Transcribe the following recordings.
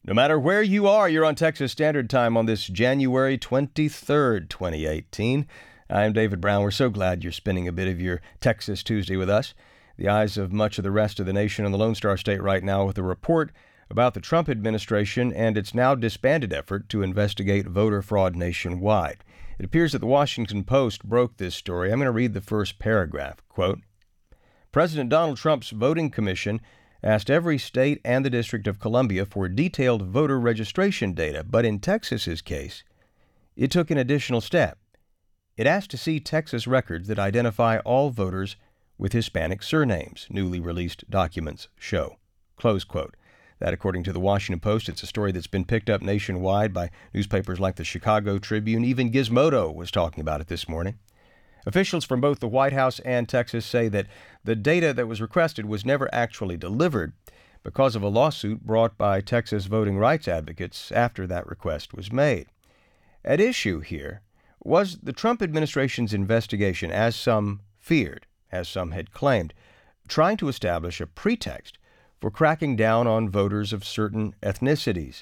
No matter where you are, you're on Texas Standard Time on this January 23rd, 2018. I'm David Brown. We're so glad you're spending a bit of your Texas Tuesday with us. The eyes of much of the rest of the nation on the Lone Star State right now with a report about the Trump administration and its now disbanded effort to investigate voter fraud nationwide. It appears that the Washington Post broke this story. I'm going to read the first paragraph. Quote, President Donald Trump's voting commission asked every state and the District of Columbia for detailed voter registration data, but in Texas's case, it took an additional step. It asked to see Texas records that identify all voters with Hispanic surnames, newly released documents show. Close quote. That, according to the Washington Post, it's a story that's been picked up nationwide by newspapers like the Chicago Tribune. Even Gizmodo was talking about it this morning. Officials from both the White House and Texas say that the data that was requested was never actually delivered because of a lawsuit brought by Texas voting rights advocates after that request was made. At issue here was the Trump administration's investigation, as some feared, as some had claimed, trying to establish a pretext for cracking down on voters of certain ethnicities.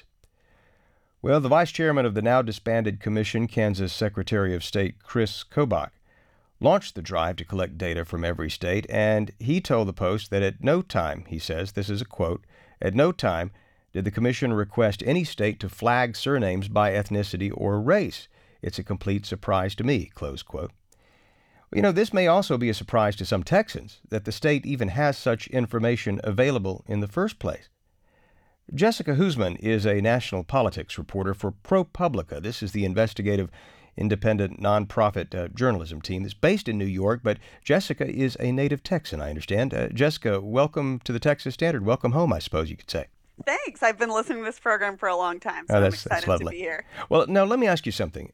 Well, the vice chairman of the now disbanded commission, Kansas Secretary of State Chris Kobach, launched the drive to collect data from every state, and he told the Post that at no time, he says, this is a quote, at no time did the commission request any state to flag surnames by ethnicity or race. It's a complete surprise to me, close quote. You know, this may also be a surprise to some Texans that the state even has such information available in the first place. Jessica Huseman is a national politics reporter for ProPublica. This is the investigative independent nonprofit journalism team that's based in New York, but Jessica is a native Texan, I understand. Jessica, welcome to the Texas Standard. Welcome home, I suppose you could say. Thanks. I've been listening to this program for a long time, so I'm excited to be here. Well, now let me ask you something.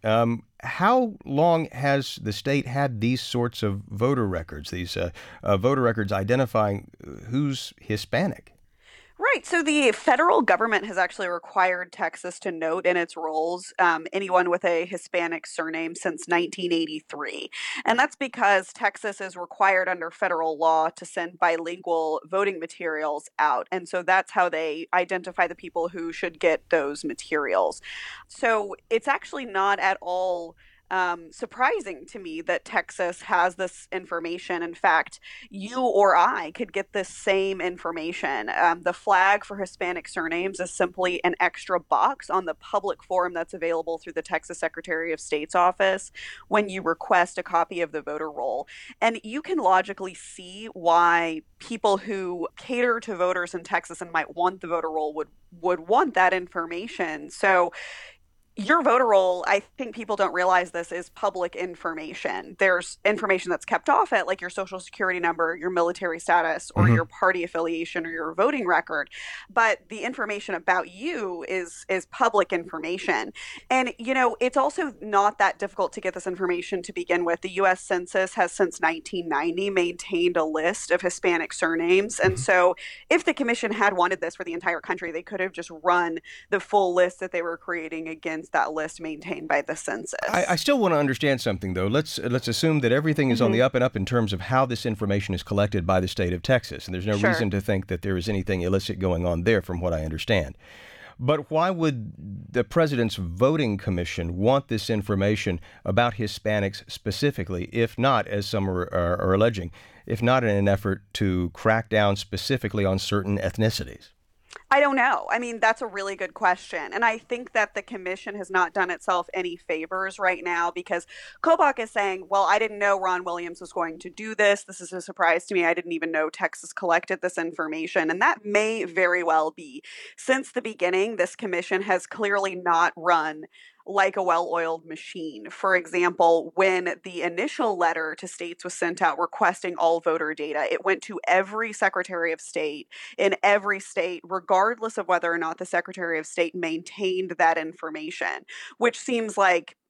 How long has the state had these sorts of voter records, these voter records identifying who's Hispanic? Right. So the federal government has actually required Texas to note in its rolls anyone with a Hispanic surname since 1983. And that's because Texas is required under federal law to send bilingual voting materials out. And so that's how they identify the people who should get those materials. So it's actually not at all surprising to me that Texas has this information. In fact, you or I could get this same information. The flag for Hispanic surnames is simply an extra box on the public form that's available through the Texas Secretary of State's office when you request a copy of the voter roll. And you can logically see why people who cater to voters in Texas and might want the voter roll would want that information. So your voter roll, I think people don't realize this, is public information. There's information that's kept off it, like your social security number, your military status, or your party affiliation, or your voting record. But the information about you is public information. And, you know, it's also not that difficult to get this information to begin with. The U.S. Census has since 1990 maintained a list of Hispanic surnames. And so if the commission had wanted this for the entire country, they could have just run the full list that they were creating against that list maintained by the census. I still want to understand something, though. Let's assume that everything is on the up and up in terms of how this information is collected by the state of Texas, and there's no reason to think that there is anything illicit going on there, from what I understand. But why would the president's voting commission want this information about Hispanics specifically, if not, as some are alleging, if not in an effort to crack down specifically on certain ethnicities? I don't know. I mean, that's a really good question. And I think that the commission has not done itself any favors right now because Kobach is saying, well, I didn't know Ron Williams was going to do this. This is a surprise to me. I didn't even know Texas collected this information. And that may very well be. Since the beginning, this commission has clearly not run like a well-oiled machine. For example, when the initial letter to states was sent out requesting all voter data, it went to every Secretary of State in every state, regardless of whether or not the Secretary of State maintained that information, which seems like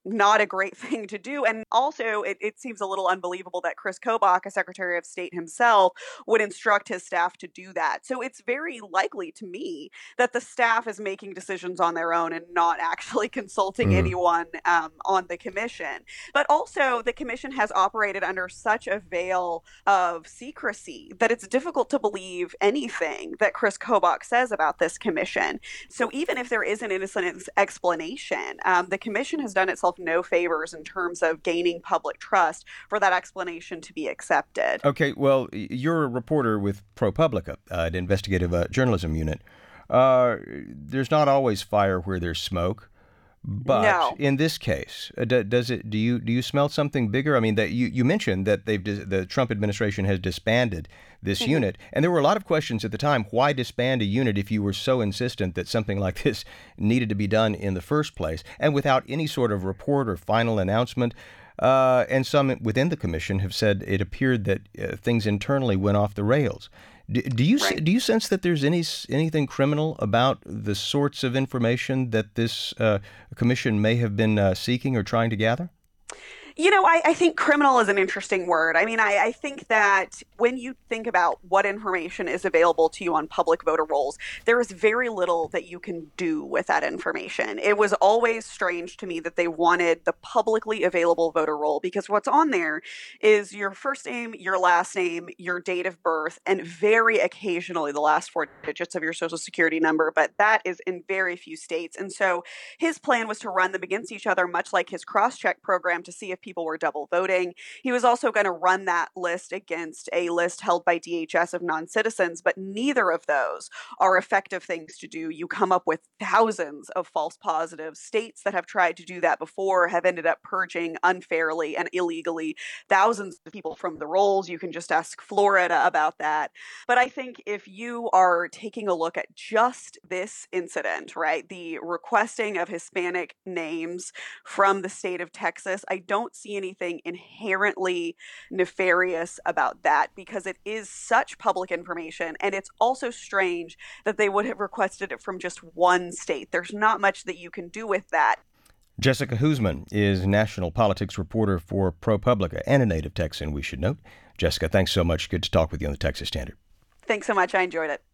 not a great thing to do. And also, it seems a little unbelievable that Chris Kobach, a Secretary of State himself, would instruct his staff to do that. So it's very likely to me that the staff is making decisions on their own and not actually consulting anyone on the commission. But also, the commission has operated under such a veil of secrecy that it's difficult to believe anything that Chris Kobach says about this commission. So even if there is an innocent explanation, the commission has done itself no favors in terms of gaining public trust for that explanation to be accepted. Okay, well, you're a reporter with ProPublica, an investigative journalism unit. There's not always fire where there's smoke, but No. in this case, does it? Do you smell something bigger? I mean, that you mentioned that the Trump administration has disbanded this unit, and there were a lot of questions at the time. Why disband a unit if you were so insistent that something like this needed to be done in the first place, and without any sort of report or final announcement? And some within the commission have said it appeared that things internally went off the rails. Do you sense that there's anything criminal about the sorts of information that this commission may have been seeking or trying to gather? I think criminal is an interesting word. I mean, I think that when you think about what information is available to you on public voter rolls, there is very little that you can do with that information. It was always strange to me that they wanted the publicly available voter roll because what's on there is your first name, your last name, your date of birth, and very occasionally the last four digits of your social security number. But that is in very few states. And so his plan was to run them against each other, much like his cross-check program, to see if people were double voting. He was also going to run that list against a list held by DHS of non-citizens, but neither of those are effective things to do. You come up with thousands of false positives. States that have tried to do that before have ended up purging unfairly and illegally thousands of people from the rolls. You can just ask Florida about that. But I think if you are taking a look at just this incident, right, the requesting of Hispanic names from the state of Texas, I don't see anything inherently nefarious about that because it is such public information. And it's also strange that they would have requested it from just one state. There's not much that you can do with that. Jessica Huseman is national politics reporter for ProPublica and a native Texan, we should note. Jessica, thanks so much. Good to talk with you on the Texas Standard. Thanks so much. I enjoyed it.